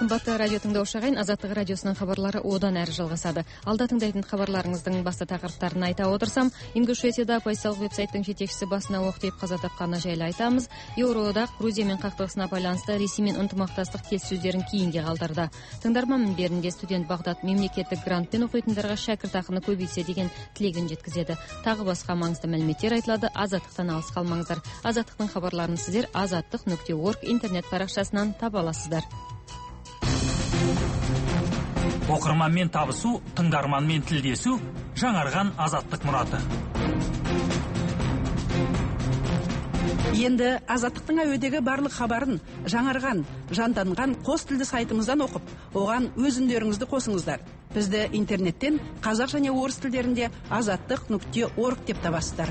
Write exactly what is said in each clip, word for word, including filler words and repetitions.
Қымбатты радио тыңдаушы ағайын, Азаттық радиосының хабарлары одан әрі жалғасады. Алда тыңдайтын хабарларыңыздың басты тақырыптарын айта отырсам, Ингушетияда оппозициялық веб-сайттың жетекшісі басына оқ тиіп қаза тапқаны жайлы айтамыз. Еуроодақ Грузиямен қақтығысына байланысты Ресеймен ынтымақтастық келіссөздерін кейінге қалдырды. Тыңдарман мінберінде студент Бағдат мемлекеттік грантпен оқитындарға шәкіртақыны көбейтсе деген тілегін жеткізеді. Тағы басқа маңызды мәліметтер айтылады. Азаттықтан алыс қалмаңыздар. Азаттықтың хабарларын сіздер азаттық нүкте орг интернет парақшасынан таба аласыздар. Оқырманмен табысу, тыңдарманмен тілдесу, жаңарған азаттық мұраты. Енді азаттықтың әуедегі барлық хабарын жаңарған, жанданған қос тілді сайтымыздан оқып, оған өз үндеріңізді қосыңыздар. Бізді интернеттен қазақ және орыс тілдерінде азаттық нүкте орг деп табасыздар.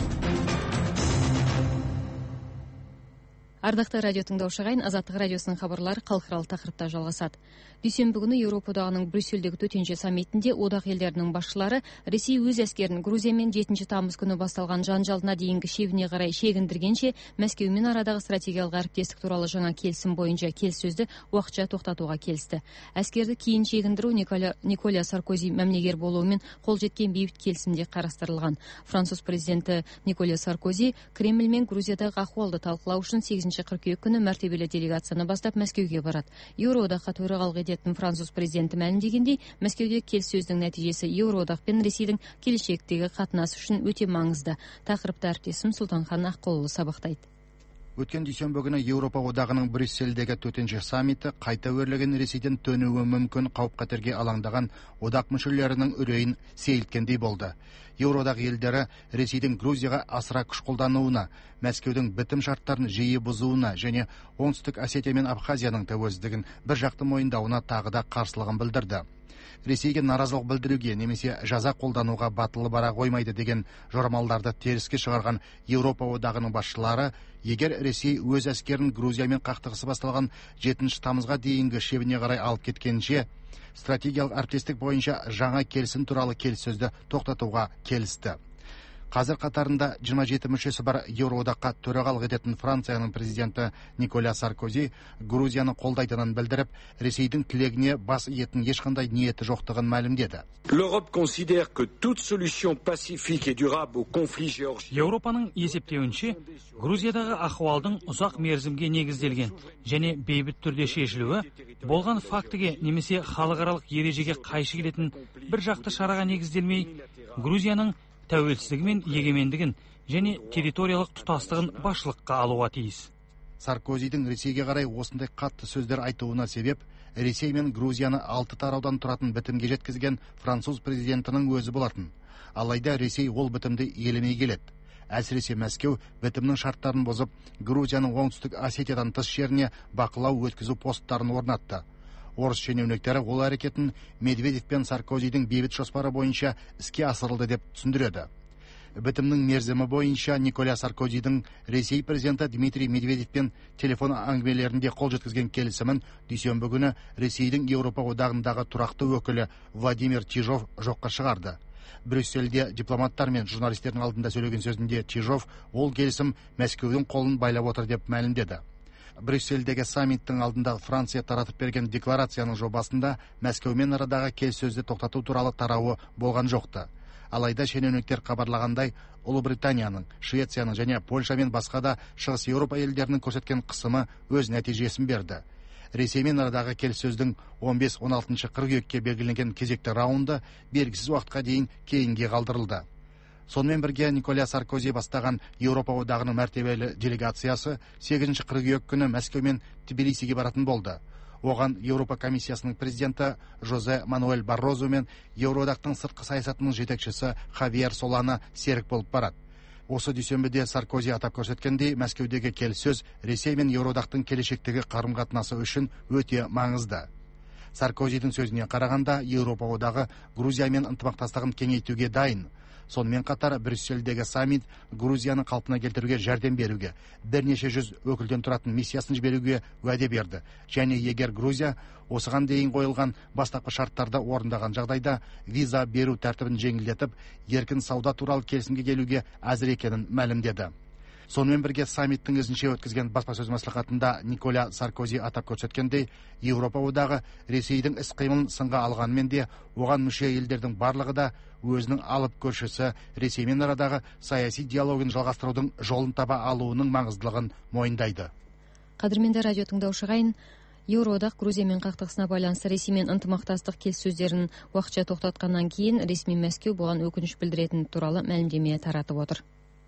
Ардақты радио тыңдаушы ағайын, Азаттық радиосының хабарлары халықаралық тақырыпта жалғасады. Дүйсенбі күні Еуропа одағының Брюссельдегі төтенше саммитінде одақ елдерінің басшылары Ресей өз әскерін Грузиямен жетінші тамыз күні басталған жанжалына дейінгі шебіне қарай шегіндіргенше Мәскеумен арадағы стратегиялық әріптестік туралы жаңа келісім бойынша келіссөзді уақытша тоқтатуға келісті. Әскерді кейін шегіндіру Николя, Николя Саркози мәмлегер болуымен қол жеткен бейбіт келісімде қарастырылған. Француз президенті Николя Саркози Кремль мен Грузиядағы ахуалды талқылау үшін сегізінші қыркүйек күні мәртебелі делегацияны бастап Мәскеуге барады. Еуроодаққа төрағалық ететін француз президенті мәлімдегендей, Мәскеуде келіссөздің нәтижесі Еуроодақ пен Ресейдің келешектегі қатынасы үшін өте маңызды. Тақырыпты әріптесім Сұлтанхан Аққұлұлы сабақтайды. Өткен дүйсенбі күні Еуропа одағының Брюссельдегі төтенше саммиті қайта өрлеген Ресейден төнуі мүмкін қауіп-қатерге алаңдаған одақ мүшелерінің үрейін сейілткендей болды. Еуроодақ елдері Ресейдің Грузияға асыра күш қолдануына, Мәскеудің бітім шарттарын жиі бұзуына және Оңтүстік Осетия мен Абхазияның тәуелсіздігін бір жақты мойындауына тағы да қарсылығын білдірді. Ресейге наразылық білдіруге немесе жаза қолдануға батылы бара қоймайды деген жорамалдарды теріске шығарған Еуропа одағының басшылары, егер Ресей өз әскерін Грузиямен қақтығысы басталған жетінші тамызға дейінгі шебіне қарай алып кеткенше, стратегиялық әріптестік бойынша жаңа келісім туралы келіссөзді тоқтатуға келісті. Қазір қатарында жиырма жеті мүшесі бар Еуроодаққа төрағалық ететін Францияның президенті Николя Саркози Грузияны қолдайтынын білдіріп, Ресейдің тілегіне бас иетін ешқандай ниеті жоқтығын мәлімдеді. Еуропаның есептеуінше, Грузиядағы ахуалдың ұзақ мерзімге негізделген және бейбіт түрде шешілуі болған фактіге немесе халықаралық ережеге қайшы келетін бір жақты шараға негізделмей, Грузияның тәуелсіздігі мен егемендігін және территориялық тұтастығын басшылыққа алуға тиіс. Саркозидің Ресейге қарай осындай қатты сөздер айтуына себеп, Ресей мен Грузияны алты тараудан тұратын бітімге жеткізген француз президентінің өзі болатын. Алайда Ресей ол бітімді елемей келеді. Әсіресе Мәскеу бітімнің шарттарын бұзып, Грузияның Оңтүстік Осетиядан тыс жеріне бақылау өткізу посттарын орнатты. Орыс шенеуніктері ол әрекетін Медведев пен Саркозидің бейбіт жоспары бойынша іске асырылды деп түсіндіреді. Бітімнің мерзімі бойынша Николя Саркозидің Ресей президенті Дмитрий Медведевпен телефон әңгімелерінде қол жеткізген келісімін дүйсенбі күні Ресейдің Еуропа одағындағы тұрақты өкілі Владимир Чижов жоққа шығарды. Брюссельде дипломаттар мен журналистердің алдында сөйлеген сөзінде Чижов ол келісім Мәскеудің қолын байлап отыр деп мәлімдеді. Брюссельдегі саммиттің алдында Франция таратып берген декларацияның жобасында Мәскеумен арадағы келіссөзді тоқтату туралы тарауы болған жоқты. Алайда шенеуніктер хабарлағандай, Ұлыбританияның, Швецияның және Польша мен басқа да Шығыс Еуропа елдерінің көрсеткен қысымы өз нәтижесін берді. Ресеймен арадағы келіссөздің он бес он алтыншы қыркүйекке белгіленген кезекті раунды белгісіз уақытқа дейін кейінге қалдырылды. Сонымен бірге Николя Саркози бастаған Еуропа одағының мәртебелі делегациясы сегізінші қыркүйек күні Мәскеу мен Тбилисиге баратын болды. Оған Еуропа комиссиясының президенті Жозе Мануэль Баррозу мен Еуроодақтың сыртқы саясатының жетекшісі Хавьер Солана серік болып барады. Осы дүйсенбіде Саркози атап көрсеткендей, Мәскеудегі келіссөз Ресей мен Еуроодақтың келешектегі қарым-қатынасы үшін өте маңызды. Саркозидің сөзіне қарағанда, Еуропа одағы Грузиямен ынтымақтастығын кеңейтуге дайын. Сонымен қатар Брюссельдегі саммит Грузияны қалпына келтіруге жәрдем беруге, бірнеше жүз өкілден тұратын миссиясын жіберуге уәде берді. Және егер Грузия осыған дейін қойылған бастапқы шарттарды орындаған жағдайда виза беру тәртібін жеңілдетіп, еркін сауда туралы келісімге келуге әзір екенін мәлімдеді. Сонымен бірге саммиттің ізінше өткізген баспасөз мәслихатында Николя Саркози атап көрсеткендей, Еуропа одағы Ресейдің іс-қимылын сынға алғанмен де, оған мүше елдердің барлығы да өзінің алып көршісі Ресеймен арадағы саяси диалогын жалғастырудың жолын таба алуының маңыздылығын мойындайды. Қадірменді радио тыңдаушы ағайын, Еуроодақ Грузиямен қақтығысына байланысты Ресеймен ынтымақтастық келіссөздерін уақытша тоқтатқаннан кейін ресми Мәскеу бұған өкініш білдіретіні туралы мәлімдеме таратып отыр.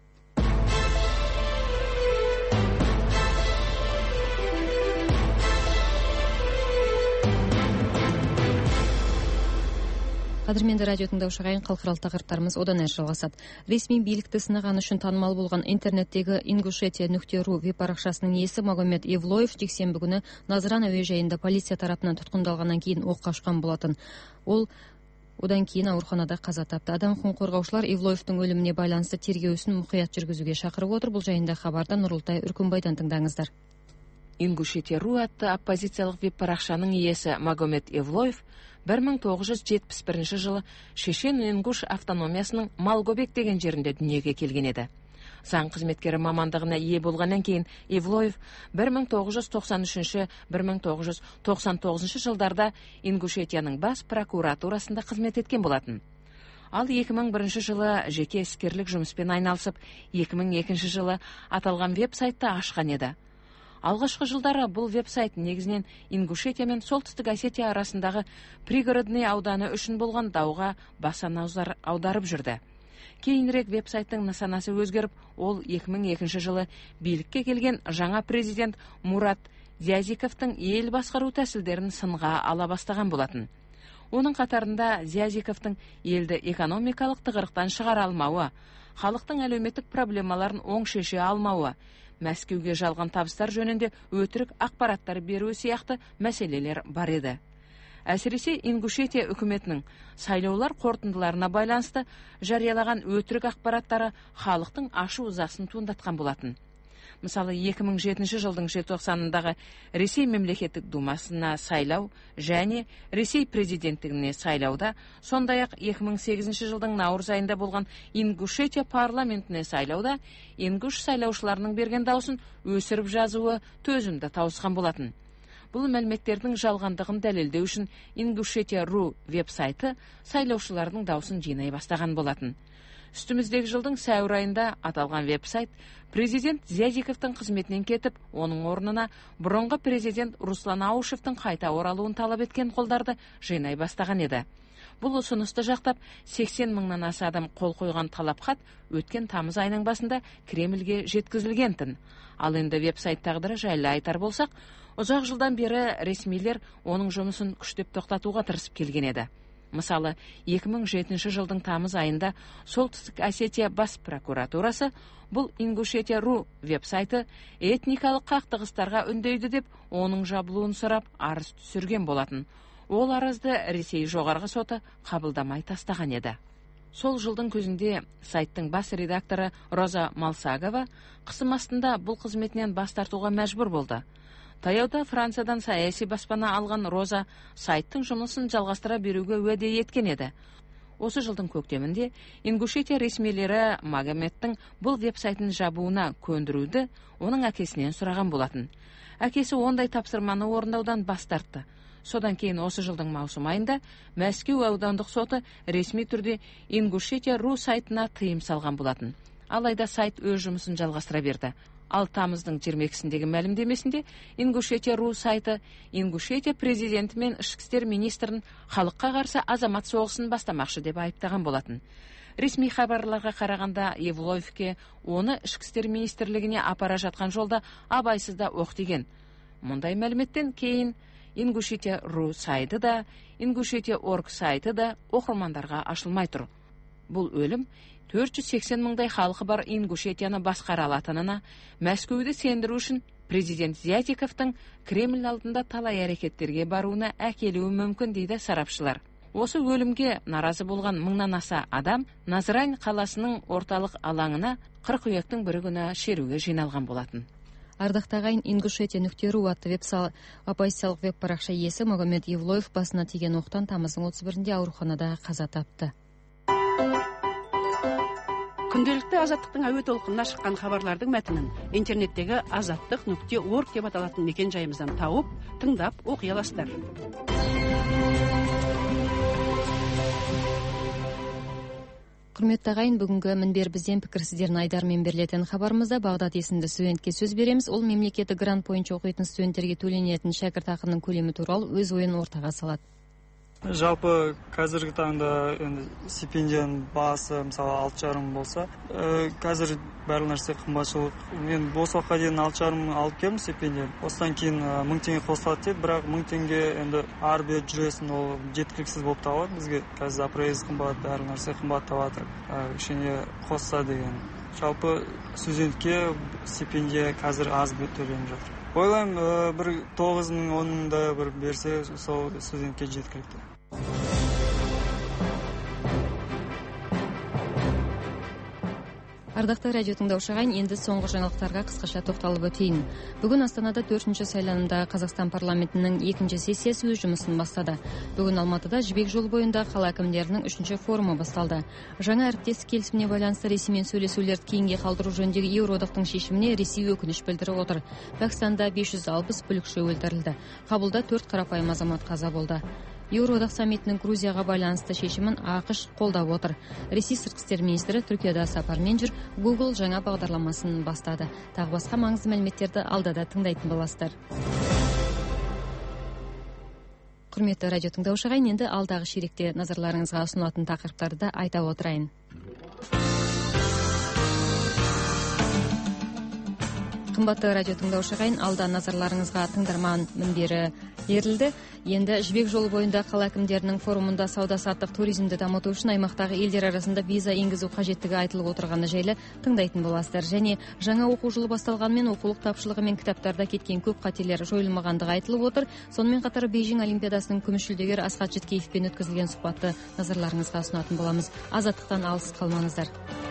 Қадірменді радио тыңдаушы ағайын, халықаралық тақырыптарымыз одан әрі жалғасады. Ресми билікті сынағаны үшін танымал болған интернеттегі ингушетия нүкте ру веб парақшасының иесі Магомед Евлоев жексенбі күні Назаран әуежайында полиция тарапынан тұтқындалғаннан кейін оққа ұшқан болатын. Ол одан кейін ауруханада қаза тапты. Адам құқығын қорғаушылар Евлоевтың өліміне байланысты тергеу ісін мұқият жүргізуге шақырып отыр. Бұл жайында хабарда Нұрылтай Үркімбайдан тыңдаңыздар. Ингушетия ру атты оппозициялық веб парақшаның иесі Магомед Евлоев бір мың тоғыз жүз жетпіс бірінші жылы Шешен-Ингуш автономиясының Малгобек деген жерінде дүниеге келген еді. Заң қызметкері мамандығына ие болғаннан кейін Евлоев бір мың тоғыз жүз тоқсан үшінші - бір мың тоғыз жүз тоқсан тоғызыншы жылдарда Ингушетияның бас прокуратурасында қызмет еткен болатын. Ал екі мың бірінші жылы жеке іскерлік жұмыспен айналысып, екі мың екінші жылы аталған веб-сайтты ашқан еді. Алғашқы жылдары бұл веб-сайт негізінен Ингушетия мен Солтүстік Осетия арасындағы пригородный ауданы үшін болған дауға баса назар аударып жүрді. Кейінірек веб-сайттың нысанасы өзгеріп, ол екі мың екінші жылы билікке келген жаңа президент Мурат Зиязиковтың ел басқару тәсілдерін сынға ала бастаған болатын. Оның қатарында Зиязиковтың елді экономикалық тығырықтан шығара алмауы, халықтың әлеуметтік проблемаларын оң шеше алмауы, Мәскеуге жалған табыстар жөнінде өтірік ақпараттар беруі сияқты мәселелер бар еді. Әсіресе Ингушетия үкіметінің сайлаулар қорытындыларына байланысты жариялаған өтірік ақпараттары халықтың ашу-ызасын туындатқан болатын. Мысалы, екі мың жетінші жылдың желтоқсанындағы Ресей мемлекеттік думасына сайлау және Ресей президенттігіне сайлауда, сондай-ақ екі мың сегізінші жылдың наурыз айында болған Ингушетия парламентіне сайлауда ингуш сайлаушыларының берген даусын өсіріп жазуы төзімді тауысқан болатын. Бұл мәліметтердің жалғандығын дәлелдеу үшін Ингушетия ру веб-сайты сайлаушылардың даусын жинай бастаған болатын. Үстіміздегі жылдың сәуір айында аталған веб-сайт президент Зиязиковтың қызметінен кетіп, оның орнына бұрынғы президент Руслан Аушевтың қайта оралуын талап еткен қолдарды жинай бастаған еді. Бұл ұсынысты жақтап сексен мыңнан аса адам қол қойған талапхат өткен тамыз айының басында Кремльге жеткізілген-тін. Ал енді веб-сайт тағдыры жайлы айтар болсақ, ұзақ жылдан бері ресмилер оның жұмысын күштеп тоқтатуға тырысып келген еді. Мысалы, екі мың жетінші жылдың тамыз айында Солтүстік Осетия бас прокуратурасы бұл Ингушетия ру веб-сайты этникалық қақтығыстарға үндейді деп, оның жабылуын сұрап арыз түсірген болатын. Ол арызды Ресей жоғарғы соты қабылдамай тастаған еді. Сол жылдың көзінде сайттың бас редакторы Роза Малсагова қысым астында бұл қызметінен бас тартуға мәжбүр болды. Таяуда Франциядан саяси баспана алған Роза сайттың жұмысын жалғастыра беруге уәде еткен еді. Осы жылдың көктемінде Ингушетия ресмилері Магомедтің бұл веб-сайтын жабуына көндіруді оның әкесінен сұраған болатын. Әкесі ондай тапсырманы орындаудан бас тартты. Содан кейін осы жылдың маусым айында Мәскеу аудандық соты ресми түрде Ингушетия ру сайтына тыйым салған болатын. Алайда сайт өз жұмысын жалғастыра берді. Ал тамыздың жиырма екісіндегі мәлімдемесінде Ингушетия ру сайты Ингушетия президенті мен ішкі істер министрін халыққа қарсы азамат соғысын бастамақшы деп айыптаған болатын. Ресми хабарларға қарағанда Евлоевке оны ішкі істер министрлігіне апара жатқан жолда абайсызда оқ тиген. Мұндай мәліметтен кейін Ингушетия ру сайты да, Ингушетия орг сайты да оқырмандарға ашылмай тұр. Бұл өлім төрт жүз сексен мыңдай халқы бар Ингушетияны басқара алатынына, Мәскеуді сендіру үшін президент Зиязиковтың Кремль алдында талай әрекеттерге баруына әкелуі мүмкін дейді сарапшылар. Осы өлімге наразы болған мыңнан аса адам Назрань қаласының орталық алаңына қыркүйектің бірі күні шеруге жиналған болатын. Ардақты ағайын, Ингушетия нүкте ру атты оппозициялық веб парақша иесі Магомед Евлоев басына тиген оқтан тамыздың отыз бірінде ауруханада қаза тапты. күнделікті азаттықтың әуе толқынына шыққан хабарлардың мәтінін интернеттегі азаттық нүкте орг деп аталатын мекен жайымыздан тауып, тыңдап оқи аласыздар. Құрметті ағайын, бүгінгі мінбер бізден пікір сіздердің айдарымен берілетін хабарымызда Бағдат есімді студентке сөз береміз. Ол мемлекеттік грант бойынша оқитын студенттерге төленетін шәкіртақының көлемі туралы өз ойын ортаға салады. Жалпы қазіргі таңда енді стипендияның бағасы мысалы алты жарым болса, қазір бәрі нәрсе қымбатшылық. Мен осы уақытқа дейін алты жарым алып келдім стипендия. Осыдан кейін мың теңге қосылады дейді, бірақ мың теңге енді ары бері жүресің, ол жеткіліксіз болып табылады. Бізге қазір проезд қымбат, бәрі нәрсе қымбат табылып жатыр. Кішкене қосса деген. Жалпы студентке стипендия қазір аз төленіп жатыр. Ойлаймын, бір тоғыз мың он мыңда бір берсе, сол студентке жеткілікті. Ардақты радио тыңдаушы ағайын, енді соңғы жаңалықтарға қысқаша тоқталып өтейін. Бүгін Астанада төртінші сайланымдағы Қазақстан парламентінің екінші сессиясы өз жұмысын бастады. Бүгін Алматыда Жібек жолы бойында қала әкімдерінің үшінші форумы басталды. Жаңа әріптестік келісіміне байланысты Ресеймен сөйлесулерді кейінге қалдыру жөніндегі Еуроодақтың шешіміне Ресей өкініш білдіріп отыр. Пәкістанда бес жүз алпыс бүлікші өлтірілді. Қабулда төрт қарапайым азамат қаза болды. Еуроодақ саммитінің Грузияға байланысты шешімін ақш қолдап отыр. Ресей сыртқы істер министрі Түркияда сапармен жүр, Google жаңа бағдарламасын бастады. Тағы басқа маңызды мәліметтерді алдада тыңдайтын боласыздар. Құрметті радио тыңдаушы ағайын, енді алдағы ширекте назарларыңызға ұсынылатын тақырыптарды айта отырайын. Қымбатты радио тыңдаушы ағайын, алда назарларыңызға тыңдарман мінбері берілді. Енді Жібек жолы бойында қала әкімдерінің форумында сауда-саттық туризмді дамыту үшін аймақтағы елдер арасында виза енгізу қажеттігі айтылып отырғаны жайлы тыңдайтын боласыздар. Және жаңа оқу жылы басталғанмен оқулық тапшылығы мен кітаптарда кеткен көп қателер жойылмағандығы айтылып отыр. Сонымен қатар Бейжің олимпиадасының күміс жүлдегері Асхат Жіткеевпен өткізілген сұхбатты назарларыңызға ұсынатын боламыз. Азаттықтан алыс қалмаңыздар.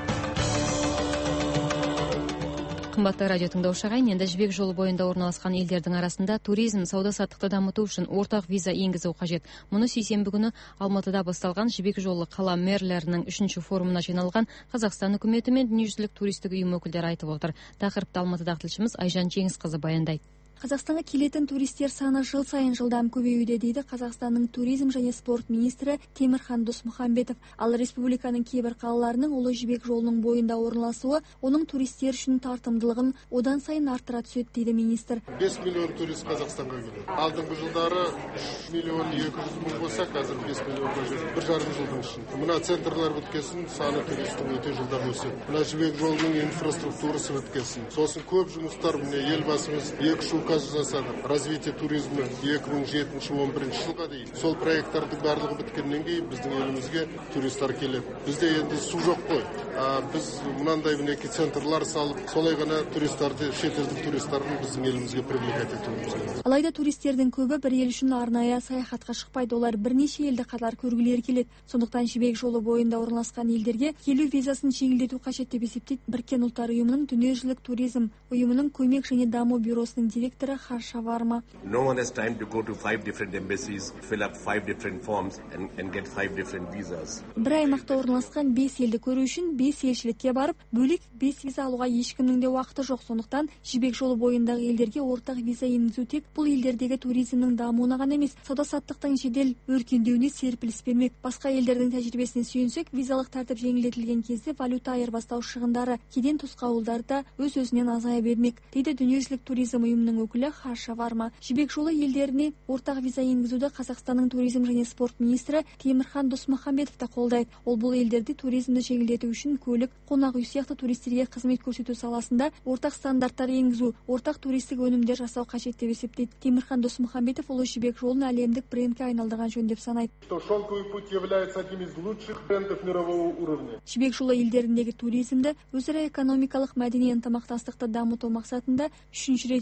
Қымбатты радио тыңдаушы ағайын, енді Жібек жолы бойында орналасқан елдердің арасында туризм, сауда-саттықты дамыту үшін ортақ виза енгізу қажет. Мұны сейсенбі күні Алматыда басталған Жібек жолы қала мэрлерінің үшінші форумына жиналған Қазақстан үкіметі мен дүниежүзілік туристік ұйым өкілдері айтып отыр. Тақырыпты Алматыдағы тілшіміз Айжан Жеңісқызы баяндайды. Қазақстанға келетін туристер саны жыл сайын жылдам көбеюде дейді Қазақстанның туризм және спорт министрі Темірхан Досмұхамбетов. Ал республиканың кейбір қалаларының Ұлы Жібек жолының бойында орналасуы оның туристер үшін тартымдылығын одан сайын арттыра түседі дейді министр. бес миллион турист Қазақстанға келеді. Алдыңғы жылдары үш миллион екі жүз мың болса, қазір бес миллионға жетті. бір жарым жылдың ішінде. Мына центрлар біткесін, саны туристің өте жылдам өседі. Мына Жібек жолының инфраструктурасы біткесін. Сосын көп жұмыстар, міне елбасымыз екі шу жасады. Развитие туризмі екі мың жетінші он бірінші жылға дейін. Сол проекттардың барлығы біткеннен кейін біздің елімізге туристер келеді. Бізде енді су жоқ қой. А, біз мынандай мінеки центрлар салып, солай ғана туристерді, шетелдік туристерді біздің елімізге привлекать етуіміз керек. Алайда туристердің көбі бір ел үшін арнайы саяхатқа шықпайды. Олар бірнеше елді қатар көргілері келеді. Сондықтан Жібек жолы бойында орналасқан елдерге келу визасын жеңілдету қажет деп есептейді Біріккен ұлттар ұйымының дүниежүзілік туризм ұйымының көмек және даму бюросының директоры Харшаварма. No one has time to go to five different embassies, fill up five different forms and, and get five different visas. Бір аймақта орналасқан бес елді көру үшін бес елшілікке барып, бөлек бес виза алуға ешкімнің де уақыты жоқ. Сондықтан Жібек жолы бойындағы елдерге ортақ виза енгізу тек бұл елдердегі туризмнің дамуына ғана емес, сауда-саттықтың жедел өркендеуіне серпіліс бермек. Басқа елдердің тәжірибесіне сүйенсек, визалық тәртіп жеңілдетілген кезде валюта айырбастау шығындары кеден тосқауылдарда өз-өзінен азая бермек, дейді дүниежүзілік туризм ұйымының өкілі Харшаварма. Жібек жолы елдеріне ортақ виза енгізуді Қазақстанның туризм және спорт министрі Темірхан Досмұхамбетов та қолдайды. Ол бұл елдерде туризмді жеңілдету үшін көлік, қонақ үй сияқты туристерге қызмет көрсету саласында ортақ стандарттар енгізу, ортақ туристік өнімдер жасау қажет деп есептейді. Темірхан Досмұхамбетов Ұлы Жібек жолын әлемдік брендке айналдырған жөн деп санайды. Шелковый путь является одним из лучших брендов мирового уровня. Жібек жолы елдеріндегі туризмді өзара экономикалық мәдени ынтымақтастықты дамыту мақсатында үшінші рет Жібек жолы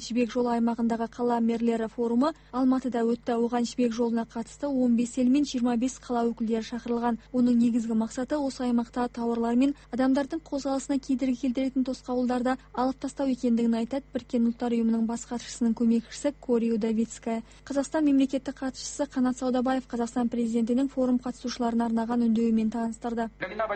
жолы аймағындағы қала мерлері форумы Алматыда өтті. Оған жібек жолына қатысты он бес ел мен жиырма бес қала өкілдері шақырылған. Оның негізгі мақсаты осы аймақта тауарлар мен адамдардың қозғалысына кедергі келтіретін тосқауылдарды алып тастау екендігін айтады Біріккен ұлттар ұйымының бас хатшысының көмекшісі Кори Удовицкая. Қазақстан мемлекеттік хатшысы Қанат Саудабаев Қазақстан президентінің форум қатысушыларына арнаған үндеуімен таныстырды.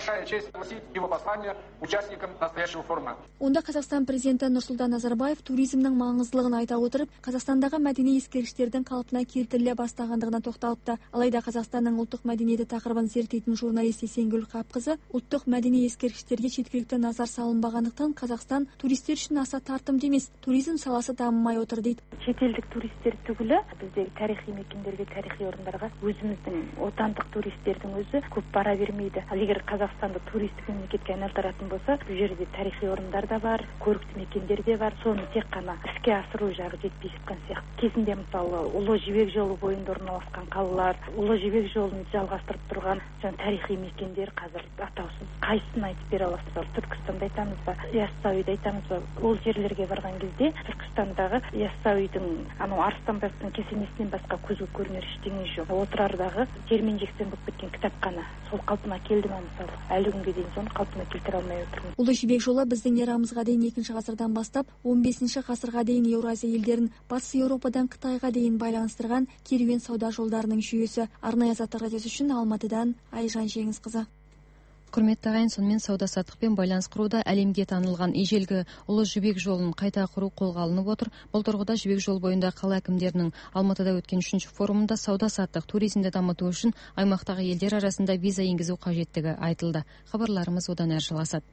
Онда Қазақстан президенті Нұрсұлтан Назарбаев туризмнің маңыздылығын айта отырып, Қазақстандағы мәдени ескерткіштердің қалпына келтіріле бастағандығына тоқталыпты. Алайда Қазақстанның ұлттық мәдениеті тақырыбын зерттейтін журналист Есенгүл Қапқызы, ұлттық мәдени ескерткіштерге жеткілікті назар салынбағандықтан Қазақстан туристер үшін аса тартымды емес, туризм саласы дамымай отыр дейді. Шетелдік туристер түгілі бізде тарихи мекендерге, тарихи орындарға өзіміздің отандық туристердің өзі көп бара бермейді. Ал егер Қазақстанды туристік мемлекетке айналдыратын болса, бұл жерде тарихи орындар да бар, көрікті мекендер де бар. Соны тек қана іске асыру жағы жетпей жатқан сияқты. Кезінде мысалы Ұлы Жібек жолы бойында орналасқан қалалар, Ұлы Жібек жолын жалғастырып тұрған жаңа тарихи мекендер қазір атаусыз. Қайсысын айтып бере аласыз? Мысалы Түркістанды айтамыз ба, Яссауиді айтамыз ба? Ол жерлерге барған кезде Түркістандағы Яссауидің анау Арыстанбабтың кесенесінен басқа көзге көрінер ештеңе жоқ. Отырардағы жермен-жексен болып кеткен кітапхана сол қалпына келді ме мысалы? Әлі күнге дейін соны қалпына келтіре алмай отырмыз. Ұлы Жібек жолы біздің эрамызға дейін екінші ғасырдан бастап он бесінші ғасырға дейін Еуразия елдерін батыс Еуропадан Қытайға дейін байланыстырған керуен сауда жолдарының жүйесі. Арнайы Азаттық радиосы үшін Алматыдан Айжан Жеңісқызы. Құрметті ағайын, сонымен сауда-саттықпен байланыс құруда әлемге танылған ежелгі Ұлы Жібек жолын қайта құру қолға алынып отыр. Бұл тұрғыда Жібек жол бойында қала әкімдерінің Алматыда өткен үшінші форумында сауда-саттық туризмді дамыту үшін аймақтағы елдер арасында виза енгізу қажеттігі айтылды. Хабарларымыз одан әрі жалғасады.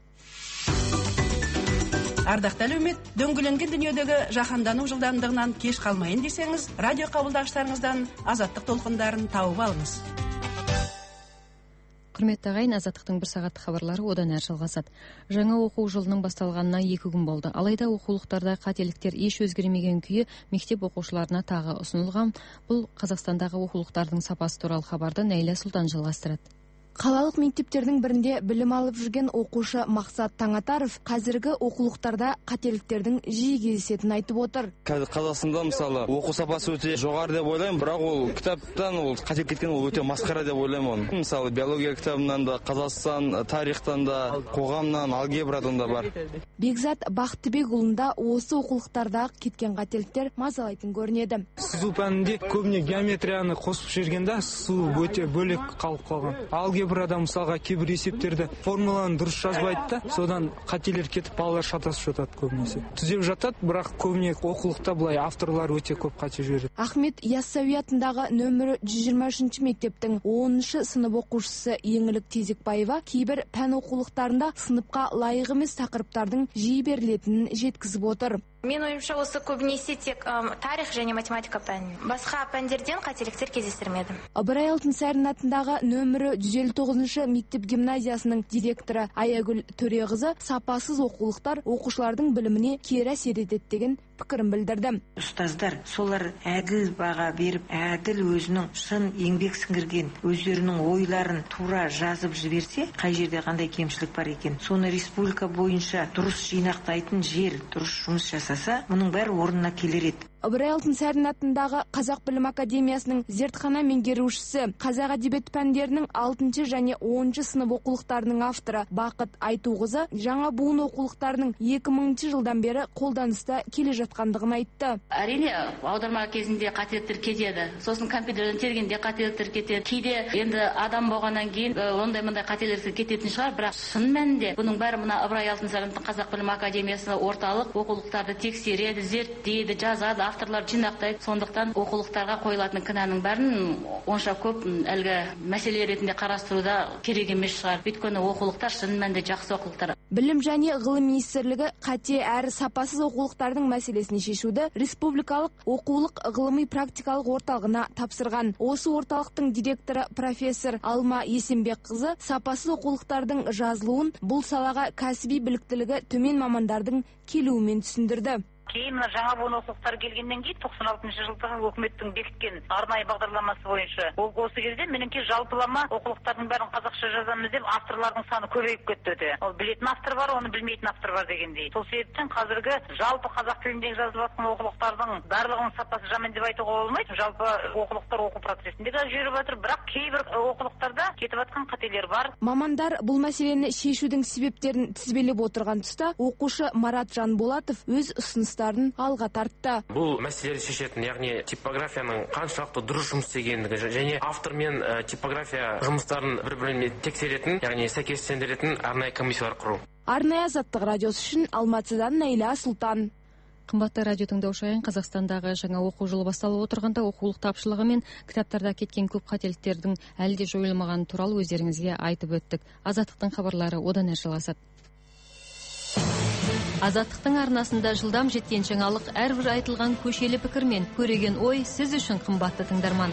Ардақты әлеумет, дөңгеленген дүниедегі жаһандану жылдамдығынан кеш қалмайын десеңіз, радио қабылдағыштарыңыздан азаттық толқындарын тауып алыңыз. Құрметті ағайын, азаттықтың бір сағаттық хабарлары одан әрі жалғасады. Жаңа оқу жылының басталғанына екі күн болды. Алайда оқулықтарда қателіктер еш өзгермеген күйі мектеп оқушыларына тағы ұсынылған. Бұл Қазақстандағы оқулықтардың сапасы туралы хабарды Нәйлә Сұлтан жалғастырады. Қалалық мектептердің бірінде білім алып жүрген оқушы Мақсат Таңатаров қазіргі оқулықтарда қателіктердің жиі кездесетінін айтып отыр. Қазір Қазақстанда мысалы оқу сапасы өте жоғары деп ойлаймын, бірақ ол кітаптан ол қателік кеткен ол өте масқара деп ойлаймын оны. Мысалы биология кітабынан да, Қазақстан тарихтан да, қоғамнан, алгебрадан да бар. Бекзат Бақтыбекұлында осы оқулықтардағы кеткен қателіктер мазалайтын көрінеді. Сызу пәнінде көбіне геометрияны қосып жібергенде сызу өте бөлек қалып қалған. Алгебрада мысалға кейбір есептерді формуланы дұрыс жазбайды да, содан қателер кетіп балалар шатасып жатады көбінесе. Түзеп жатады, бірақ көбіне оқулықта былай авторлар өте көп қате жібереді. Ахмет Яссауи атындағы нөмірі жүз жиырма үшінші мектептің оныншы сынып оқушысы Еңлік Тезекбаева кейбір пән оқулықтарында сыныпқа лайық емес тақырыптардың жиі берілетінін жеткізіп отыр. Мен ойымша осы көбінесе тек ә, тарих және математика пәні. Басқа пәндерден қателіктер кездестірмедім. Ыбырай Алтынсарин атындағы нөмірі жүз елу тоғызыншы мектеп гимназиясының директоры Аягүл Төреқызы сапасыз оқулықтар оқушылардың біліміне кері әсер етеді деген пікірін білдірді. Ұстаздар солар әділ баға беріп, әділ өзінің шын еңбек сіңірген өздерінің ойларын тура жазып жіберсе, қай жерде қандай кемшілік бар екен, соны республика бойынша дұрыс жинақтайтын жер, дұрыс жұмыс жасаса, мұның бәрі орнына келер еді. Ыбырай Алтынсарин атындағы Қазақ білім академиясының зертхана меңгерушісі, қазақ әдебиет пәндерінің алтыншы және оныншы сынып оқулықтарының авторы Бақыт Айтуғызы жаңа буын оқулықтарының екі мыңыншы жылдан бері қолданыста келе жатқандығын айтты. Әрине, аударма кезінде қателіктер кетеді. Сосын компьютерден тергенде қателіктер кетеді. Кейде енді адам болғаннан кейін ондай мындай қателіктер кететін шығар, бірақ шын мәнінде бұның бәрі мына Ыбырай Алтынсарин Қазақ білім академиясы орталық оқулықтарды тексереді, зерттейді, жазады, авторлар жинақтайды. Сондықтан оқулықтарға қойылатын кінәнің бәрін онша көп әлгі мәселе ретінде қарастыруда керек емес шығар. Өйткені оқулықтар шын мәнінде жақсы оқулықтар. Білім және ғылым министрлігі қате әрі сапасыз оқулықтардың мәселесін шешуді республикалық оқулық ғылыми практикалық орталығына тапсырған. Осы орталықтың директоры профессор Алма Есенбекқызы сапасыз оқулықтардың жазылуын бұл салаға кәсіби біліктілігі төмен мамандардың келуімен түсіндірді. кейін мына жаңа буын оқулықтар келгеннен кейін тоқсан алтыншы жылдағы өкіметтің бекіткен арнайы бағдарламасы бойынша ол осы кезде меніңше жалпылама оқулықтардың бәрін қазақша жазамыз деп авторлардың саны көбейіп кетті өте. Ол білетін автор бар, оны білмейтін автор бар дегендей. Сол себептен қазіргі жалпы қазақ тіліндегі жазылып жатқан оқулықтардың барлығының сапасы жаман деп айтуға болмайды. Жалпы оқулықтар оқу процесінде де жүріп жатыр, бірақ кейбір оқулықтарда кетіп жатқан қателер бар. Мамандар бұл мәселені шешудің себептерін тізбелеп отырған тұста оқушы Марат Жанболатов өз ұсыныстарын алға тартты. Бұл мәселелерді шешетін, яғни типографияның қаншалықты дұрыс жұмыс істегендігі және автор мен типография жұмыстарын бір-біріне тексеретін, яғни сәйкестендіретін арнайы комиссиялар құру. Арнайы азаттық радиосы үшін Алматыдан Найла Сұлтан. Қымбатты радио тыңдаушы ағайын, Қазақстандағы жаңа оқу жылы басталып отырғанда оқулық тапшылығы мен кітаптарда кеткен көп қателіктердің әлі де жойылмағаны туралы өздеріңізге айтып өттік. Азаттықтың хабарлары одан әрі жалғасады. Азаттықтың арнасында жылдам жеткен жаңалық, әрбір айтылған көшелі пікір мен көреген ой сіз үшін қымбатты тыңдарман.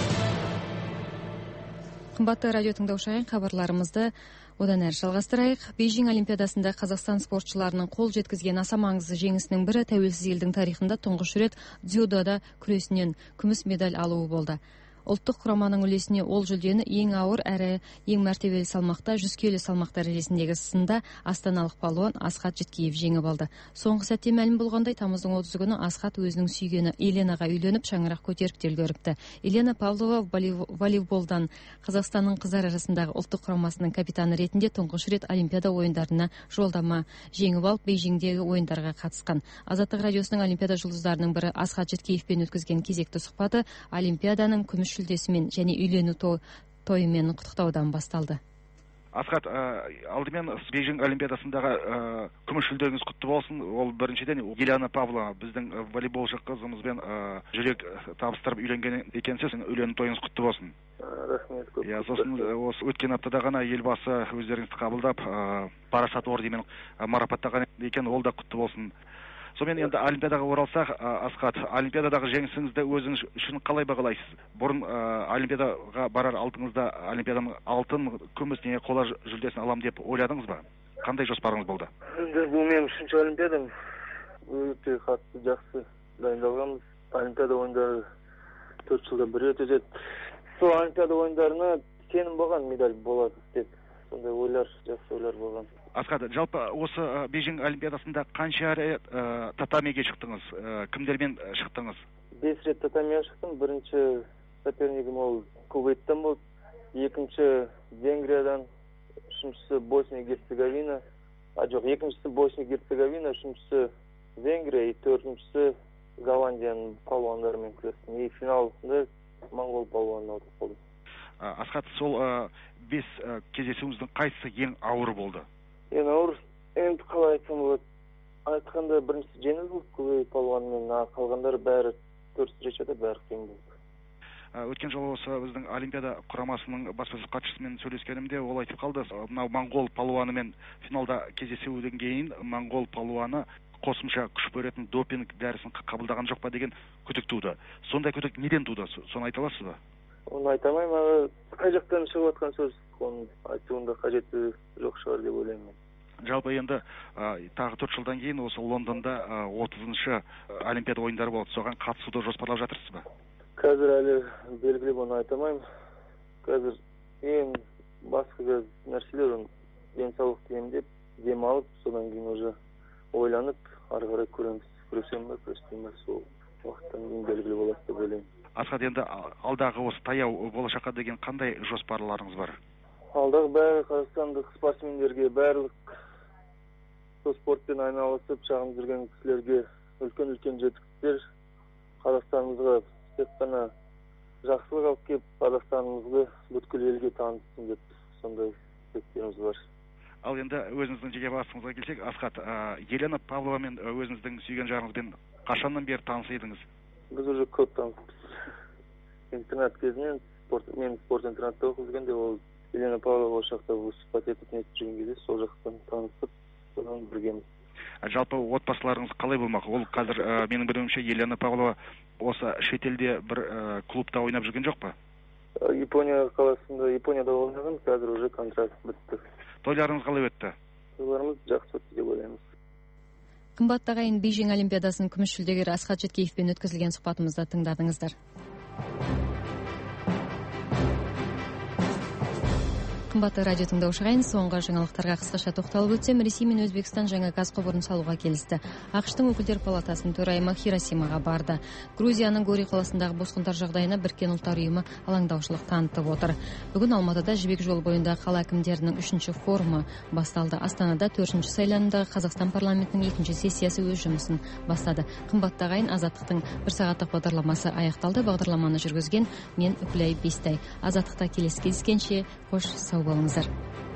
Қымбатты радио тыңдаушы ағайын, хабарларымызды одан әрі жалғастырайық. Бейжің Олимпиадасында Қазақстан спортшыларының қол жеткізген аса маңызды жеңісінің бірі тәуелсіз елдің тарихында тұңғыш рет дзюдода күресінен күміс медаль алуы болды. Ұлттық құраманың үлесіне ол жүлдені ең ауыр әрі ең мәртебелі салмақта жүз келі салмақ дәрежесіндегі сында астаналық палуан Асхат Жеткеев жеңіп алды. Соңғы сәтте мәлім болғандай, тамыздың отызы күні Асхат өзінің сүйгені Еленаға үйленіп, шаңырақ көтеріп те үлгеріпті. Елена Павлова волейболдан Қазақстанның қыздар арасындағы ұлттық құрамасының капитаны ретінде тұңғыш рет Олимпиада ойындарына жолдама жеңіп алып, Бейжіңдегі ойындарға қатысқан. Азаттық радиосының Олимпиада жұлдыздарының бірі Асхат Жеткеевпен өткізген кезекті сұхбаты Олимпиаданың күміс жүлдесімен және үйлену тойымен құттықтаудан басталды. Асхат, алдымен Бейжің Олимпиадасындағы күміс жүлдеңіз құтты болсын. Ол біріншіден Елена Павлова біздің волейболшы қызымызбен жүрек табыстырып үйленген екенсіз, үйлену тойыңыз құтты болсын. Рахмет көп. Я, сосын осы өткен аптада ғана елбасы өздеріңізді қабылдап парасат орденімен марапаттаған екен, ол да құтты болсын. Сонымен енді Олимпиадаға оралсақ, Асхат, Олимпиададағы жеңісіңізді өзіңіз үшін қалай бағалайсыз? Бұрын Олимпиадаға барар алдыңызда Олимпиаданың алтын, күміс не қола жүлдесін алам деп ойладыңыз ба? Қандай жоспарыңыз болды? Енді бұл менің үшінші Олимпиадам. Өте қатты жақсы дайындалғанбыз. Олимпиада ойындары төрт жылда бір рет өтеді. Сол Олимпиада ойындарына сенім болған, медаль болады деп. Сондай ойлар, жақсы ойлар болған. Асхат, жалпы осы Бейжің Олимпиадасында қанша рет татамиге шықтыңыз? Кімдермен шықтыңыз? Бес рет татамиге шықтым. Бірінші сопернигім ол Кувейттен болды. Екінші Венгриядан, үшіншісі Босния-Герцеговина. А жоқ, екіншісі Босния-Герцеговина, үшіншісі Венгрия, и төртіншісі Голландияның палуандарымен күрестім. И финалында моңғол палуанына ұтып қалдым. Асхат, сол бес кездесуіңіздің қайсысы ең ауыр болды? Ең ауыр, енді қалай айтсам болады. Айтқанда біріншісі жеңіл болды, Кувейт палуанымен, қалғандары бәрі төрт встречада бәрі қиын болды. Өткен жолы осы біздің Олимпиада құрамасының баспасөз хатшысымен сөйлескенімде ол айтып қалды, мынау моңғол палуанымен финалда кездесуден кейін моңғол палуаны қосымша күш беретін допинг дәрісін қабылдаған жоқ па деген күдік туды. Сондай күдік неден туды? Соны айта аласыз ба? Оны айтамаймын, қай жақтан шығып жатқан сөз, оны айтуында қажеті жоқ шығар деп ойлаймын. Жалпы енді тағы төрт жылдан кейін осы Лондонда отызыншы Олимпиада ойындары болады. Соған қатысуды жоспарлап жатырсыз ба? Қазір әлі белгілеп оны айтамаймын. Қазір ең басқа нәрселер денсаулық емдеп, дем алып, содан кейін уже ойланып, ары қарай көреміз. Күресем бе, күреспеймін бе, сол уақыттан кейін белгілі болады деп ойлаймын. Асхат, енді алдағы осы таяу болашаққа деген қандай жоспарларыңыз бар? Алдағы бәрі қазақстандық спортсмендерге, барлық сол спортпен айналысып шағын жүрген кісілерге үлкен-үлкен жетістіктер, Қазақстанымызға тек қана жақсылық алып келіп, Қазақстанымызды бүткіл елге танытсын деп сондай тілектеріміз бар. Ал енді өзіңіздің жеке басыңызға келсек, Асхат, Елена Павловамен өзіңіздің сүйген жарыңызбен қашаннан бері таныс едіңіз? Біз уже көп таныспыз. Интернат кезінен, мен спорт интернатта оқып жүргенде, ол Елена Павлова осы жақта сұхбат етіп нетіп жүрген кезде сол жақтан танысып, содан біргеміз. Жалпы отбасыларыңыз қалай болмақ? Ол қазір менің білуімше Елена Павлова осы шетелде бір клубта ойнап жүрген жоқ па? Япония қаласында, Японияда ойнаған, қазір уже контракт бітті. Тойларыңыз қалай өтті? Тойларымыз жақсы өтті деп ойлаймыз. Қымбатты ағайын, Бейжің Олимпиадасының күміс жүлдегері Асхат Жеткеевпен өткізілген сұхбатымызды тыңдадыңыздар. Қымбатты радио тыңдаушы ағайын, соңғы жаңалықтарға қысқаша тоқталып өтсем, Ресей мен Өзбекстан жаңа газ құбырын салуға келісті. ақш-тың өкілдер палатасының төрайымы Хиросимаға барды. Грузияның Гори қаласындағы босқындар жағдайына Біріккен ұлттар ұйымы алаңдаушылық танытып отыр. Бүгін Алматыда жібек жолы бойындағы қала әкімдерінің үшінші форумы басталды. Астанада төртінші сайланымдағы Қазақстан парламентінің екінші сессиясы өз жұмысын бастады. Қымбатты ағайын, Азаттықтың бір сағаттық бағдарламасы аяқталды. Бағдарламаны жүргізген мен Үкілай Бестай. Азаттықта келесі кездескенше қош сау болыңыздар.